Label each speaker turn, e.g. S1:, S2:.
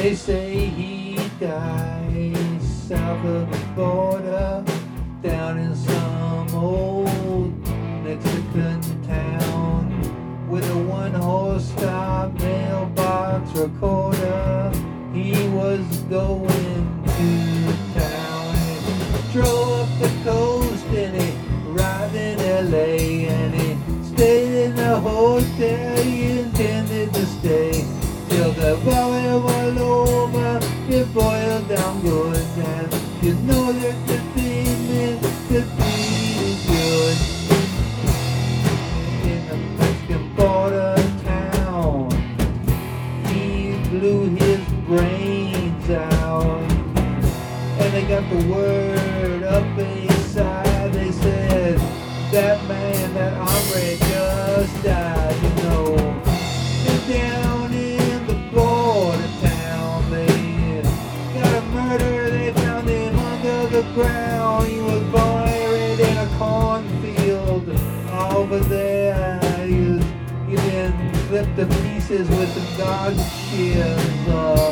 S1: They say he died south of the border, down in some old Mexican town, with a one-horse stop mailbox recorder. He was going to town. He drove up the coast and he arrived in LA, and he stayed in the hotel he intended to stay till the boil all over. It boiled down good, and you know that the thing meant to be good. In the Mexican border town, he blew his brains out, and they got the word up inside. They said, that man, that hombre just died, you know. And down in the border town, they got a murder. They found him under the ground. He was buried in a cornfield over there. He been clipped to pieces with some dog shears.